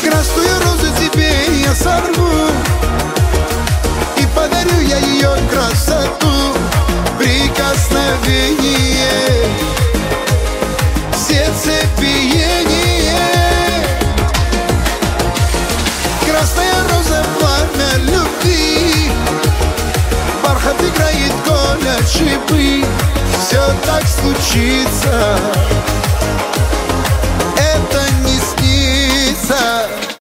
Красную розу тебе я сорву и подарю я ее красоту. Прикосновение, сердцебиение. Красная роза, пламя любви, бархат играет, колят шипы. Все так случится.